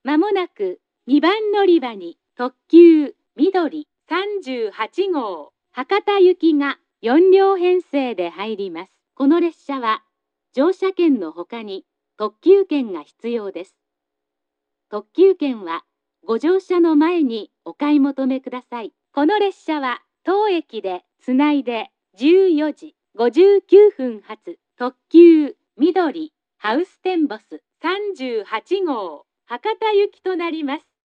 まもなく2番乗り場に特急緑38号博多行きが4両編成で入ります。この列車は乗車券のほかに特急券が必要です。特急券はご乗車の前にお買い求めください。この列車は当駅でつないで14時59分発特急緑ハウステンボス38号博多行きとなります。